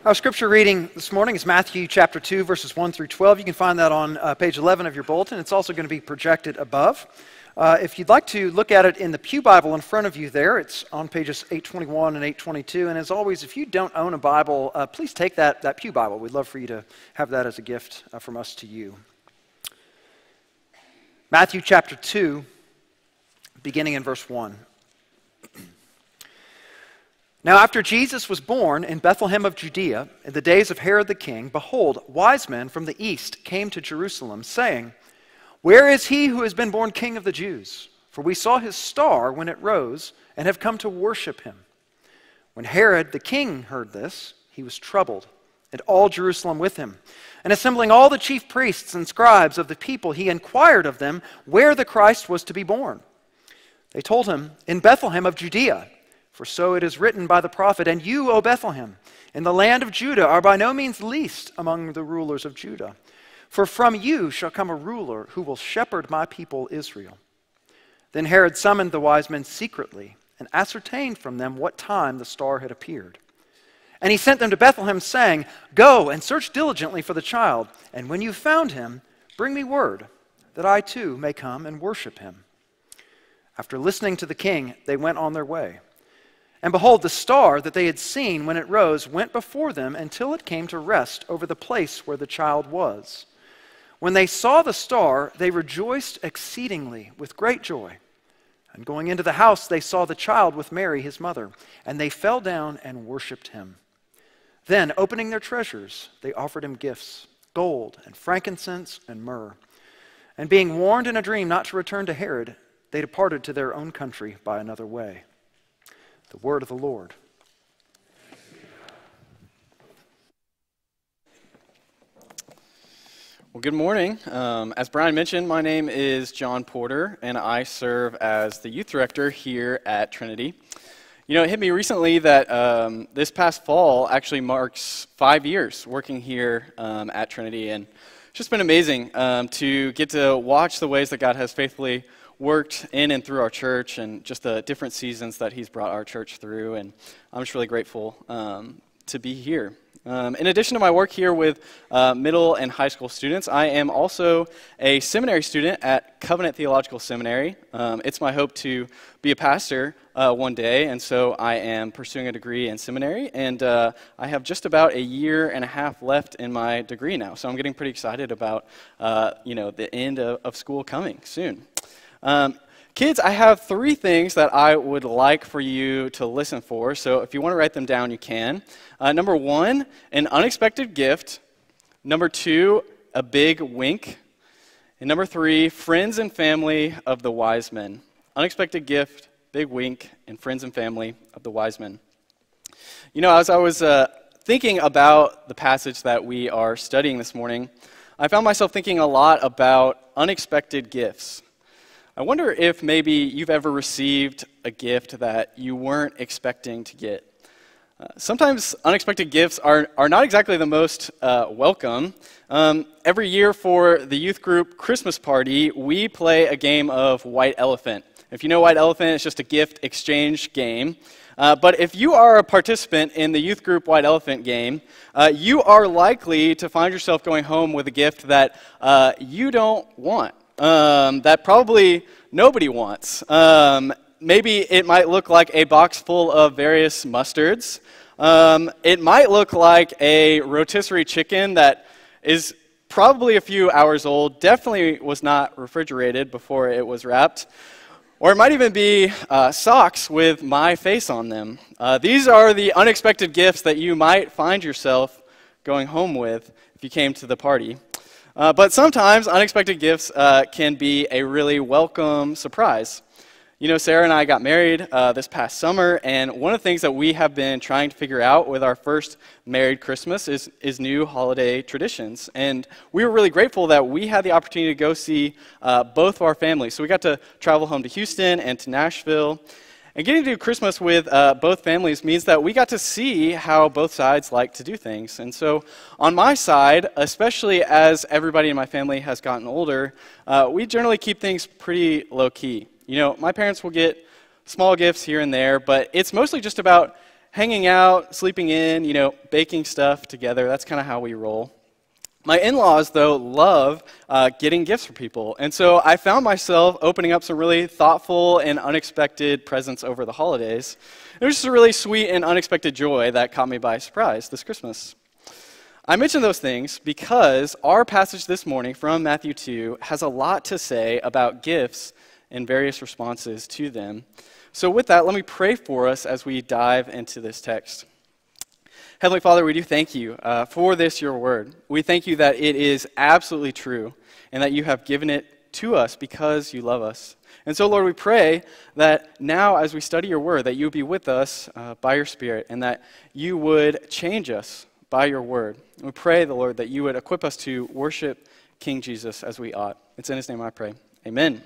Our scripture reading this morning is Matthew chapter 2, verses 1 through 12. You can find that on page 11 of your bulletin. It's also going to be projected above. If you'd like to look at it in the Pew Bible in front of you there, it's on pages 821 and 822. And as always, if you don't own a Bible, please take that Pew Bible. We'd love for you to have that as a gift from us to you. Matthew chapter 2, beginning in verse 1. Now after Jesus was born in Bethlehem of Judea, in the days of Herod the king, behold, wise men from the east came to Jerusalem, saying, "Where is he who has been born King of the Jews? For we saw his star when it rose, and have come to worship him." When Herod the king heard this, he was troubled, and all Jerusalem with him. And assembling all the chief priests and scribes of the people, he inquired of them where the Christ was to be born. They told him, "In Bethlehem of Judea. For so it is written by the prophet, and you, O Bethlehem, in the land of Judah, are by no means least among the rulers of Judah. For from you shall come a ruler who will shepherd my people Israel." Then Herod summoned the wise men secretly and ascertained from them what time the star had appeared. And he sent them to Bethlehem, saying, "Go and search diligently for the child, and when you've found him, bring me word, that I too may come and worship him." After listening to the king, they went on their way. And behold, the star that they had seen when it rose went before them until it came to rest over the place where the child was. When they saw the star, they rejoiced exceedingly with great joy. And going into the house, they saw the child with Mary, his mother, and they fell down and worshipped him. Then, opening their treasures, they offered him gifts, gold and frankincense and myrrh. And being warned in a dream not to return to Herod, they departed to their own country by another way. The word of the Lord. Well, good morning. As Brian mentioned, my name is John Porter, and I serve as the youth director here at Trinity. You know, it hit me recently that this past fall actually marks 5 years working here at Trinity, and it's just been amazing to get to watch the ways that God has faithfully worked in and through our church, and just the different seasons that he's brought our church through, and I'm just really grateful to be here. In addition to my work here with middle and high school students, I am also a seminary student at Covenant Theological Seminary. It's my hope to be a pastor one day, and so I am pursuing a degree in seminary, and I have just about a year and a half left in my degree now, so I'm getting pretty excited about the end of school coming soon. Kids, I have 3 things that I would like for you to listen for, so if you want to write them down, you can. Number 1, an unexpected gift. Number 2, a big wink. And number 3, friends and family of the wise men. Unexpected gift, big wink, and friends and family of the wise men. You know, as I was thinking about the passage that we are studying this morning, I found myself thinking a lot about unexpected gifts. I wonder if maybe you've ever received a gift that you weren't expecting to get. Sometimes unexpected gifts are not exactly the most welcome. Every year for the youth group Christmas party, we play a game of White Elephant. If you know White Elephant, it's just a gift exchange game. But if you are a participant in the youth group White Elephant game, you are likely to find yourself going home with a gift that you don't want. That probably nobody wants. Maybe it might look like a box full of various mustards. It might look like a rotisserie chicken that is probably a few hours old, definitely was not refrigerated before it was wrapped. Or it might even be socks with my face on them. These are the unexpected gifts that you might find yourself going home with if you came to the party. But sometimes unexpected gifts can be a really welcome surprise. You know, Sarah and I got married this past summer, and one of the things that we have been trying to figure out with our first married Christmas is new holiday traditions. And we were really grateful that we had the opportunity to go see both of our families. So we got to travel home to Houston and to Nashville. And getting to do Christmas with both families means that we got to see how both sides like to do things. And so on my side, especially as everybody in my family has gotten older, we generally keep things pretty low-key. You know, my parents will get small gifts here and there, but it's mostly just about hanging out, sleeping in, baking stuff together. That's kind of how we roll. My in-laws, though, love getting gifts for people. And so I found myself opening up some really thoughtful and unexpected presents over the holidays. It was just a really sweet and unexpected joy that caught me by surprise this Christmas. I mention those things because our passage this morning from Matthew 2 has a lot to say about gifts and various responses to them. So with that, let me pray for us as we dive into this text. Heavenly Father, we do thank you for this, your word. We thank you that it is absolutely true and that you have given it to us because you love us. And so, Lord, we pray that now as we study your word, that you would be with us by your Spirit and that you would change us by your word. And we pray, the Lord, that you would equip us to worship King Jesus as we ought. It's in his name I pray. Amen.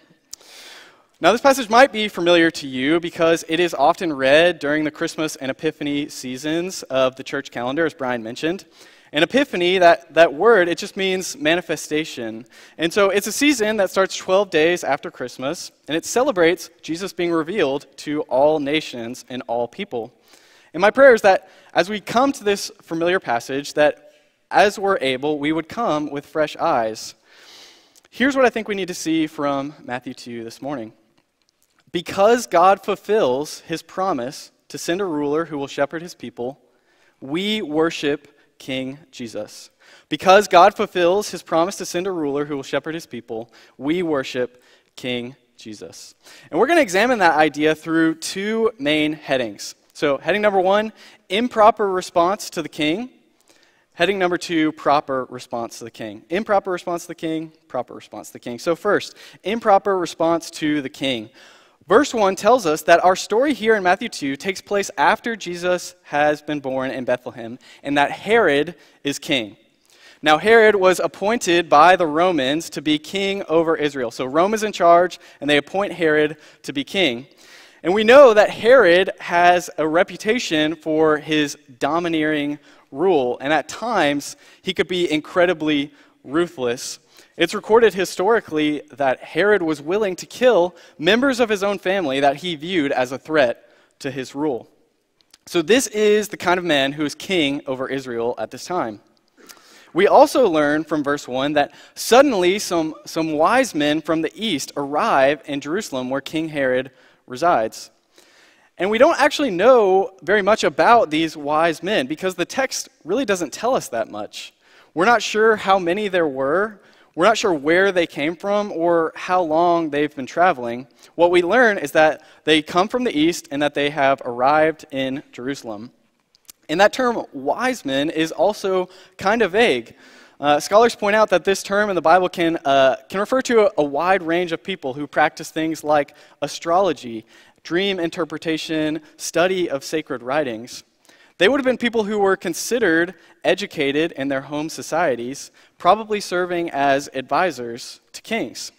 Now, this passage might be familiar to you because it is often read during the Christmas and Epiphany seasons of the church calendar, as Brian mentioned. And Epiphany, that word, it just means manifestation. And so it's a season that starts 12 days after Christmas, and it celebrates Jesus being revealed to all nations and all people. And my prayer is that as we come to this familiar passage, that as we're able, we would come with fresh eyes. Here's what I think we need to see from Matthew 2 this morning. Because God fulfills his promise to send a ruler who will shepherd his people, we worship King Jesus. Because God fulfills his promise to send a ruler who will shepherd his people, we worship King Jesus. And we're going to examine that idea through two main headings. So heading number 1, improper response to the king. Heading number 2, proper response to the king. Improper response to the king, proper response to the king. So first, improper response to the king. Verse 1 tells us that our story here in Matthew 2 takes place after Jesus has been born in Bethlehem and that Herod is king. Now, Herod was appointed by the Romans to be king over Israel. So Rome is in charge, and they appoint Herod to be king. And we know that Herod has a reputation for his domineering rule, and at times he could be incredibly ruthless. It's recorded historically that Herod was willing to kill members of his own family that he viewed as a threat to his rule. So this is the kind of man who is king over Israel at this time. We also learn from verse 1 that suddenly some wise men from the east arrive in Jerusalem where King Herod resides. And we don't actually know very much about these wise men because the text really doesn't tell us that much. We're not sure how many there were. We're not sure where they came from or how long they've been traveling. What we learn is that they come from the east and that they have arrived in Jerusalem. And that term, wise men, is also kind of vague. Scholars point out that this term in the Bible can refer to a wide range of people who practice things like astrology, dream interpretation, study of sacred writings. They would have been people who were considered educated in their home societies, probably serving as advisors to kings.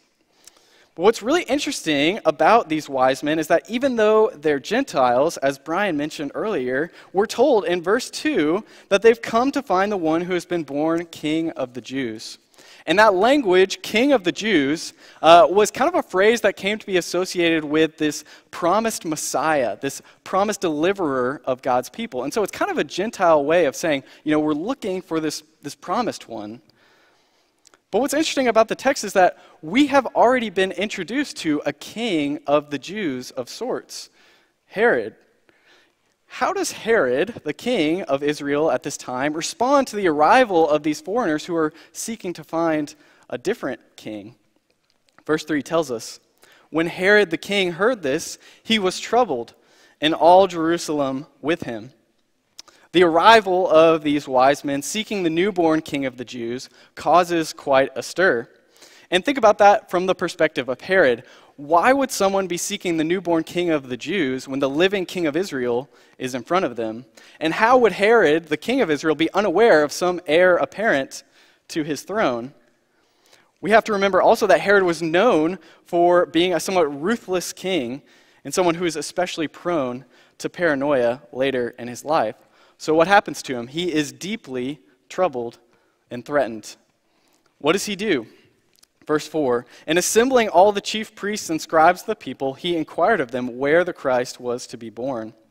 But what's really interesting about these wise men is that even though they're Gentiles, as Brian mentioned earlier, we're told in verse 2 that they've come to find the one who has been born King of the Jews. And that language, King of the Jews, was kind of a phrase that came to be associated with this promised Messiah, this promised deliverer of God's people. And so it's kind of a Gentile way of saying, we're looking for this promised one. But what's interesting about the text is that we have already been introduced to a king of the Jews of sorts, Herod. How does Herod, the king of Israel at this time, respond to the arrival of these foreigners who are seeking to find a different king? Verse 3 tells us, when Herod the king heard this, he was troubled, and all Jerusalem with him. The arrival of these wise men seeking the newborn king of the Jews causes quite a stir. And think about that from the perspective of Herod. Why would someone be seeking the newborn king of the Jews when the living king of Israel is in front of them? And how would Herod, the king of Israel, be unaware of some heir apparent to his throne? We have to remember also that Herod was known for being a somewhat ruthless king and someone who is especially prone to paranoia later in his life. So what happens to him? He is deeply troubled and threatened. What does he do? Verse 4, and assembling all the chief priests and scribes of the people, he inquired of them where the Christ was to be born.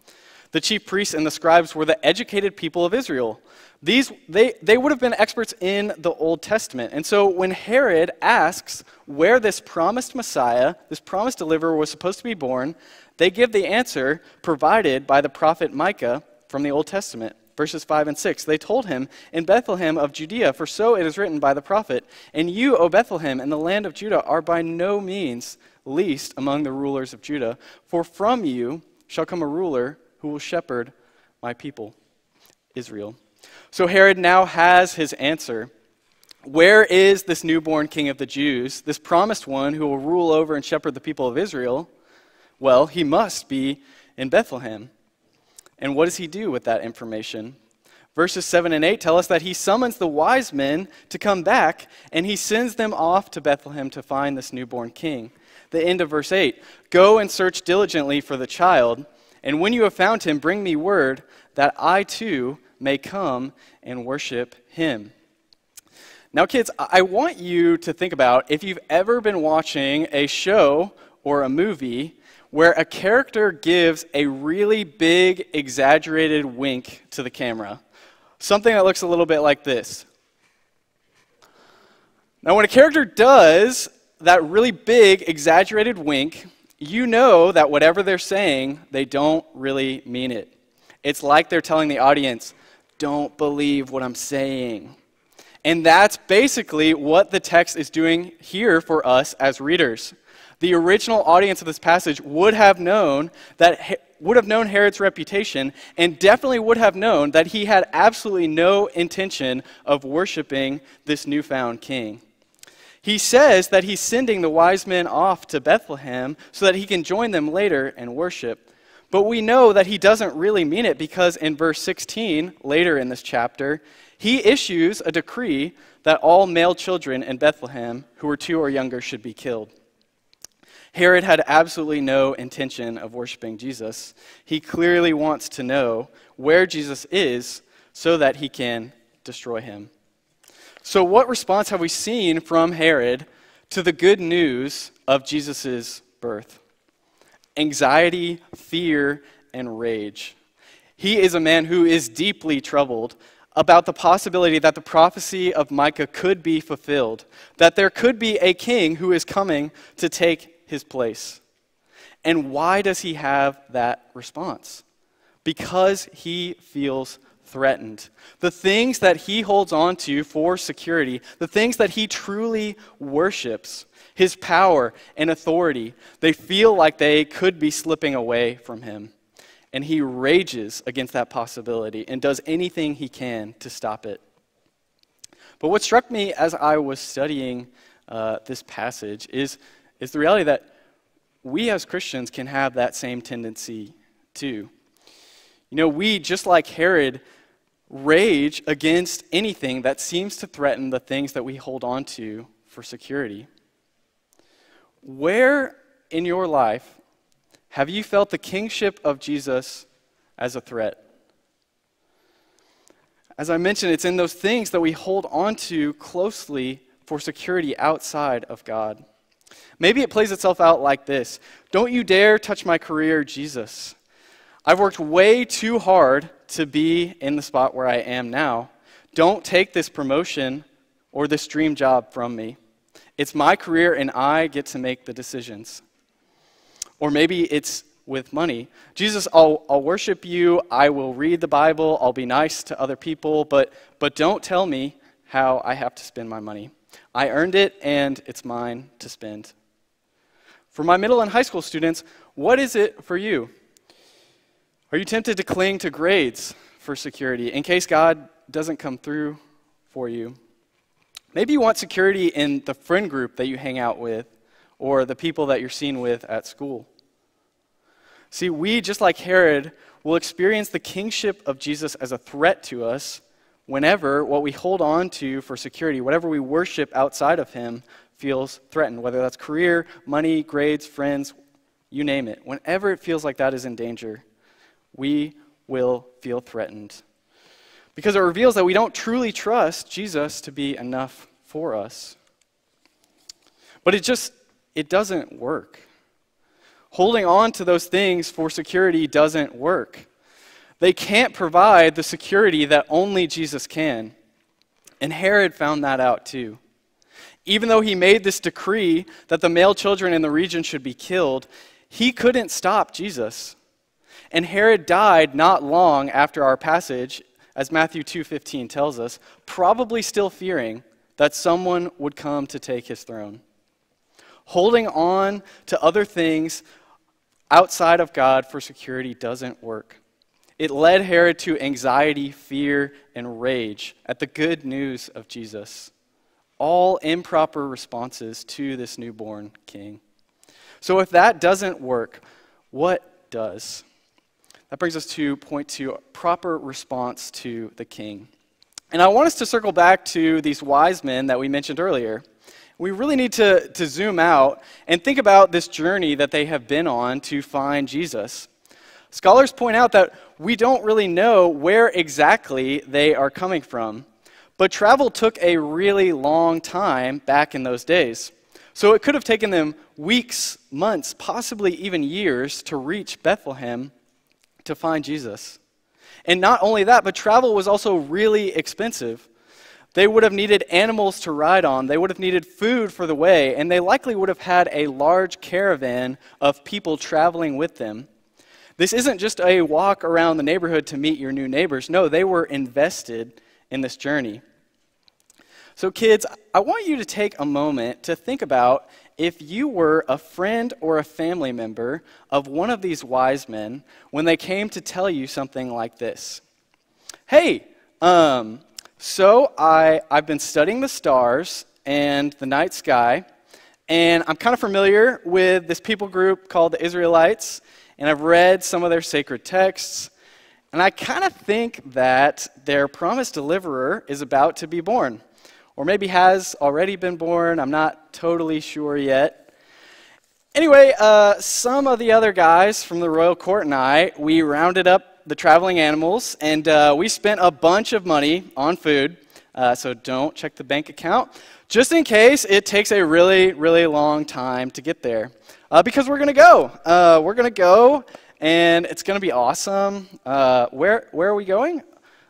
The chief priests and the scribes were the educated people of Israel. They would have been experts in the Old Testament. And so when Herod asks where this promised Messiah, this promised deliverer was supposed to be born, they give the answer provided by the prophet Micah from the Old Testament. Verses 5 and 6, they told him, "In Bethlehem of Judea, for so it is written by the prophet, and you, O Bethlehem, in the land of Judah, are by no means least among the rulers of Judah, for from you shall come a ruler who will shepherd my people, Israel." So Herod now has his answer. Where is this newborn king of the Jews, this promised one who will rule over and shepherd the people of Israel? Well, he must be in Bethlehem. And what does he do with that information? Verses 7 and 8 tell us that he summons the wise men to come back, and he sends them off to Bethlehem to find this newborn king. The end of verse 8, "Go and search diligently for the child, and when you have found him, bring me word that I too may come and worship him." Now, kids, I want you to think about if you've ever been watching a show or a movie where a character gives a really big, exaggerated wink to the camera. Something that looks a little bit like this. Now, when a character does that really big, exaggerated wink, you know that whatever they're saying, they don't really mean it. It's like they're telling the audience, "Don't believe what I'm saying." And that's basically what the text is doing here for us as readers. The original audience of this passage would have known Herod's reputation, and definitely would have known that he had absolutely no intention of worshiping this newfound king. He says that he's sending the wise men off to Bethlehem so that he can join them later and worship. But we know that he doesn't really mean it, because in verse 16, later in this chapter, he issues a decree that all male children in Bethlehem who were 2 or younger should be killed. Herod had absolutely no intention of worshiping Jesus. He clearly wants to know where Jesus is so that he can destroy him. So what response have we seen from Herod to the good news of Jesus' birth? Anxiety, fear, and rage. He is a man who is deeply troubled about the possibility that the prophecy of Micah could be fulfilled, that there could be a king who is coming to take his place. And why does he have that response? Because he feels threatened. The things that he holds on to for security, the things that he truly worships, his power and authority, they feel like they could be slipping away from him. And he rages against that possibility and does anything he can to stop it. But what struck me as I was studying this passage is the reality that we as Christians can have that same tendency too. You know, we, just like Herod, rage against anything that seems to threaten the things that we hold on to for security. Where in your life have you felt the kingship of Jesus as a threat? As I mentioned, it's in those things that we hold on to closely for security outside of God. Maybe it plays itself out like this. Don't you dare touch my career, Jesus. I've worked way too hard to be in the spot where I am now. Don't take this promotion or this dream job from me. It's my career and I get to make the decisions. Or maybe it's with money. Jesus, I'll worship you. I will read the Bible. I'll be nice to other people, but don't tell me how I have to spend my money. I earned it and it's mine to spend. For my middle and high school students, what is it for you? Are you tempted to cling to grades for security in case God doesn't come through for you? Maybe you want security in the friend group that you hang out with or the people that you're seen with at school. See, we, just like Herod, will experience the kingship of Jesus as a threat to us whenever what we hold on to for security, whatever we worship outside of him, feels threatened, whether that's career, money, grades, friends, you name it. Whenever it feels like that is in danger, we will feel threatened. Because it reveals that we don't truly trust Jesus to be enough for us. But it doesn't work. Holding on to those things for security doesn't work. They can't provide the security that only Jesus can. And Herod found that out too. Even though he made this decree that the male children in the region should be killed, he couldn't stop Jesus. And Herod died not long after our passage, as Matthew 2:15 tells us, probably still fearing that someone would come to take his throne. Holding on to other things outside of God for security doesn't work. It led Herod to anxiety, fear, and rage at the good news of Jesus. All improper responses to this newborn king. So if that doesn't work, what does? That brings us to point 2, proper response to the king. And I want us to circle back to these wise men that we mentioned earlier. We really need to zoom out and think about this journey that they have been on to find Jesus. Scholars point out that we don't really know where exactly they are coming from. But travel took a really long time back in those days. So it could have taken them weeks, months, possibly even years to reach Bethlehem to find Jesus. And not only that, but travel was also really expensive. They would have needed animals to ride on. They would have needed food for the way. And they likely would have had a large caravan of people traveling with them. This isn't just a walk around the neighborhood to meet your new neighbors. No, they were invested in this journey. So kids, I want you to take a moment to think about if you were a friend or a family member of one of these wise men when they came to tell you something like this. Hey, so I've been studying the stars and the night sky, and I'm kind of familiar with this people group called the Israelites, and I've read some of their sacred texts, and I kind of think that their promised deliverer is about to be born. Or maybe has already been born. I'm not totally sure yet. Anyway, some of the other guys from the royal court and I, we rounded up the traveling animals, and we spent a bunch of money on food. So don't check the bank account, just in case it takes a really, really long time to get there. Because we're going to go. We're going to go, and it's going to be awesome. Where are we going?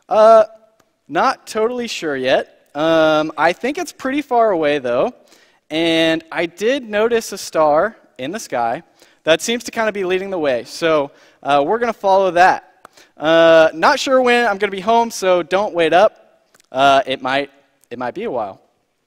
Not totally sure yet. I think it's pretty far away, though, and I did notice a star in the sky that seems to kind of be leading the way, so we're going to follow that. Not sure when I'm going to be home, so don't wait up. It might be a while.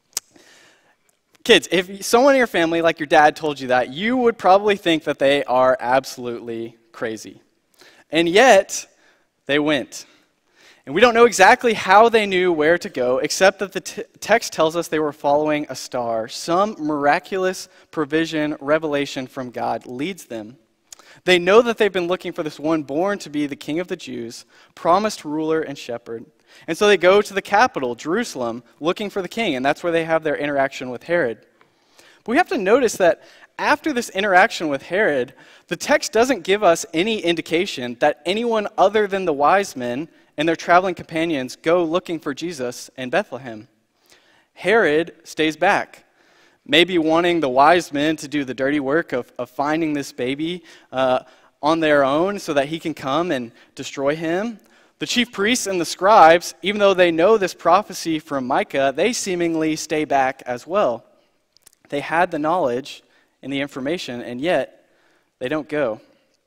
Kids, if someone in your family, like your dad, told you that, you would probably think that they are absolutely crazy. And yet, they went. And we don't know exactly how they knew where to go, except that the text tells us they were following a star. Some miraculous provision, revelation from God leads them. They know that they've been looking for this one born to be the King of the Jews, promised ruler and shepherd. And so they go to the capital, Jerusalem, looking for the king, and that's where they have their interaction with Herod. But we have to notice that after this interaction with Herod, the text doesn't give us any indication that anyone other than the wise men and their traveling companions go looking for Jesus in Bethlehem. Herod stays back, maybe wanting the wise men to do the dirty work of finding this baby on their own so that he can come and destroy him. The chief priests and the scribes, even though they know this prophecy from Micah, they seemingly stay back as well. They had the knowledge and the information, and yet they don't go.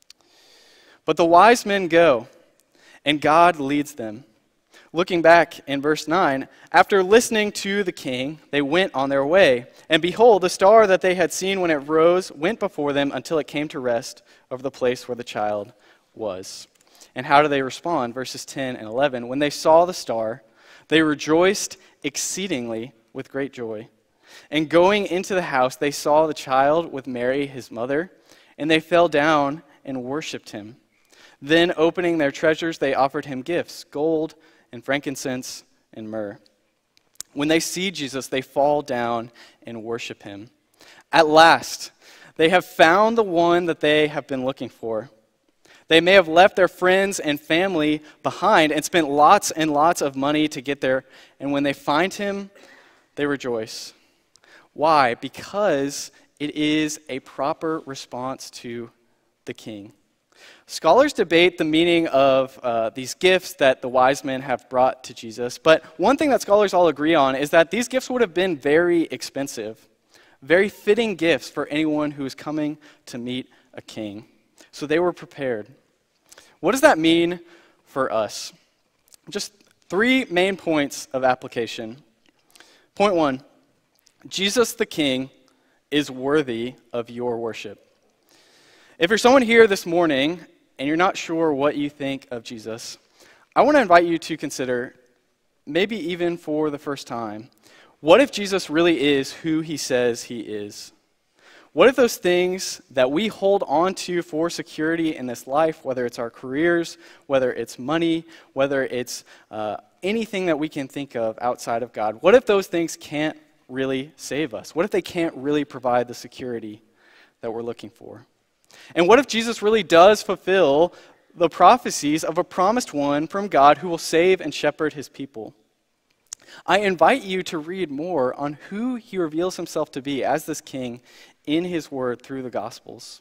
But the wise men go, and God leads them. Looking back in verse 9, after listening to the king, they went on their way. And behold, the star that they had seen when it rose went before them until it came to rest over the place where the child was. And how do they respond? Verses 10 and 11. When they saw the star, they rejoiced exceedingly with great joy. And going into the house, they saw the child with Mary, his mother, and they fell down and worshipped him. Then, opening their treasures, they offered him gifts, gold and frankincense and myrrh. When they see Jesus, they fall down and worship him. At last, they have found the one that they have been looking for. They may have left their friends and family behind and spent lots and lots of money to get there, and when they find him, they rejoice. Why? Because it is a proper response to the king. Scholars debate the meaning of these gifts that the wise men have brought to Jesus, but one thing that scholars all agree on is that these gifts would have been very expensive, very fitting gifts for anyone who is coming to meet a king. So they were prepared. What does that mean for us? Just 3 main points of application. Point 1, Jesus the King is worthy of your worship. If you're someone here this morning and you're not sure what you think of Jesus, I want to invite you to consider, maybe even for the first time, what if Jesus really is who he says he is? What if those things that we hold on to for security in this life, whether it's our careers, whether it's money, whether it's anything that we can think of outside of God, what if those things can't really save us? What if they can't really provide the security that we're looking for? And what if Jesus really does fulfill the prophecies of a promised one from God who will save and shepherd his people? I invite you to read more on who he reveals himself to be as this king in his word through the Gospels.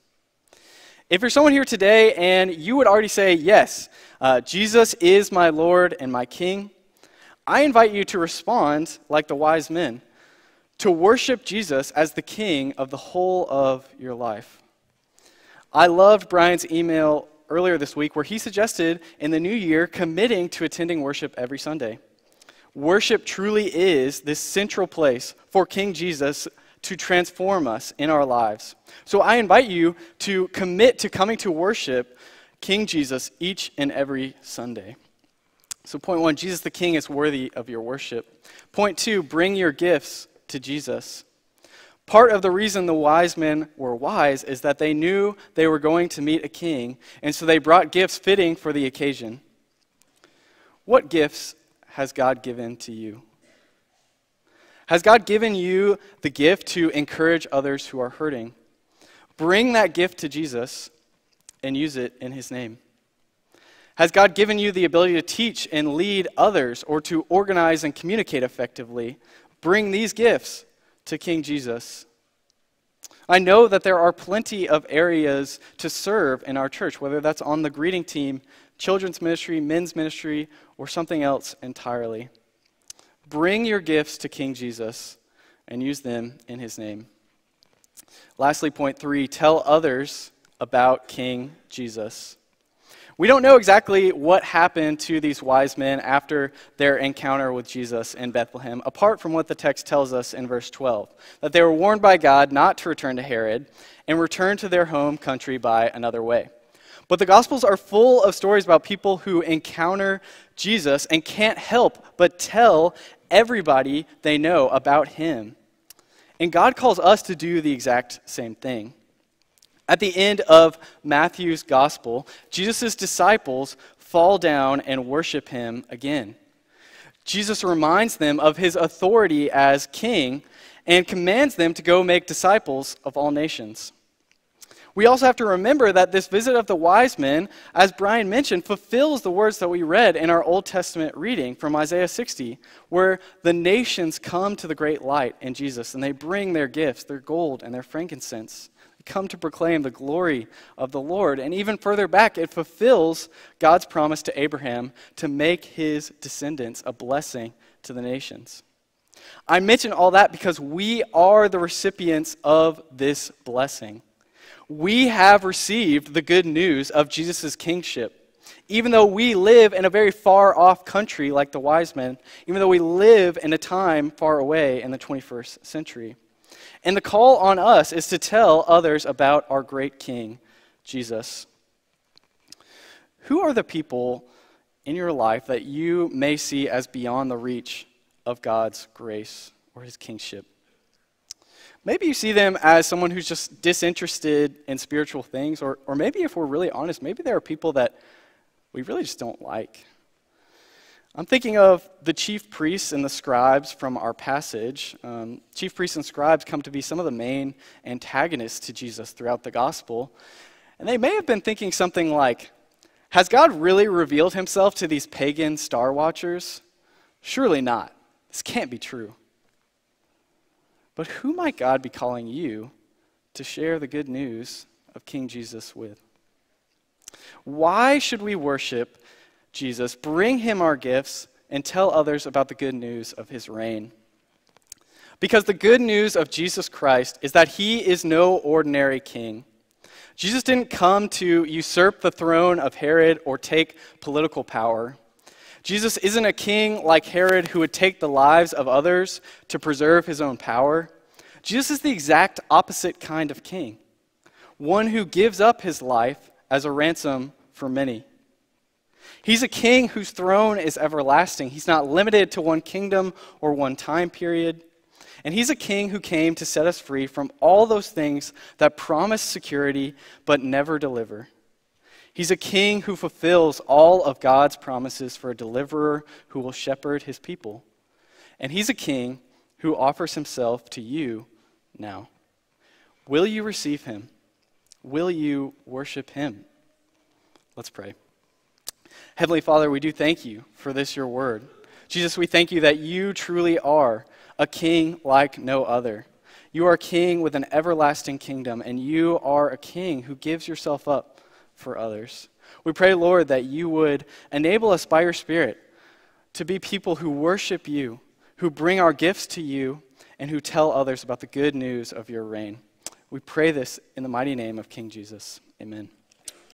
If you're someone here today and you would already say, yes, Jesus is my Lord and my King, I invite you to respond like the wise men, to worship Jesus as the King of the whole of your life. I loved Brian's email earlier this week where he suggested in the new year committing to attending worship every Sunday. Worship truly is this central place for King Jesus to transform us in our lives. So I invite you to commit to coming to worship King Jesus each and every Sunday. So point 1, Jesus the King is worthy of your worship. Point 2, bring your gifts to Jesus. Part of the reason the wise men were wise is that they knew they were going to meet a king, and so they brought gifts fitting for the occasion. What gifts has God given to you? Has God given you the gift to encourage others who are hurting? Bring that gift to Jesus and use it in his name. Has God given you the ability to teach and lead others or to organize and communicate effectively? Bring these gifts to King Jesus. I know that there are plenty of areas to serve in our church, whether that's on the greeting team, children's ministry, men's ministry, or something else entirely. Bring your gifts to King Jesus and use them in his name. Lastly, point 3, tell others about King Jesus. We don't know exactly what happened to these wise men after their encounter with Jesus in Bethlehem, apart from what the text tells us in verse 12, that they were warned by God not to return to Herod and return to their home country by another way. But the Gospels are full of stories about people who encounter Jesus and can't help but tell everybody they know about him. And God calls us to do the exact same thing. At the end of Matthew's gospel, Jesus' disciples fall down and worship him again. Jesus reminds them of his authority as king and commands them to go make disciples of all nations. We also have to remember that this visit of the wise men, as Brian mentioned, fulfills the words that we read in our Old Testament reading from Isaiah 60, where the nations come to the great light in Jesus, and they bring their gifts, their gold and their frankincense. They come to proclaim the glory of the Lord. And even further back, it fulfills God's promise to Abraham to make his descendants a blessing to the nations. I mention all that because we are the recipients of this blessing. We have received the good news of Jesus' kingship. Even though we live in a very far-off country like the wise men, even though we live in a time far away in the 21st century. And the call on us is to tell others about our great King, Jesus. Who are the people in your life that you may see as beyond the reach of God's grace or his kingship? Maybe you see them as someone who's just disinterested in spiritual things, or maybe if we're really honest, maybe there are people that we really just don't like. I'm thinking of the chief priests and the scribes from our passage. Chief priests and scribes come to be some of the main antagonists to Jesus throughout the gospel. And they may have been thinking something like, has God really revealed himself to these pagan star watchers? Surely not. This can't be true. But who might God be calling you to share the good news of King Jesus with? Why should we worship Jesus, bring him our gifts, and tell others about the good news of his reign? Because the good news of Jesus Christ is that he is no ordinary king. Jesus didn't come to usurp the throne of Herod or take political power. Jesus isn't a king like Herod who would take the lives of others to preserve his own power. Jesus is the exact opposite kind of king, one who gives up his life as a ransom for many. He's a king whose throne is everlasting. He's not limited to one kingdom or one time period. And he's a king who came to set us free from all those things that promise security but never deliver. He's a king who fulfills all of God's promises for a deliverer who will shepherd his people. And he's a king who offers himself to you now. Will you receive him? Will you worship him? Let's pray. Heavenly Father, we do thank you for this, your word. Jesus, we thank you that you truly are a king like no other. You are a king with an everlasting kingdom, and you are a king who gives yourself up for others. We pray, Lord, that you would enable us by your Spirit to be people who worship you, who bring our gifts to you, and who tell others about the good news of your reign. We pray this in the mighty name of King Jesus. Amen.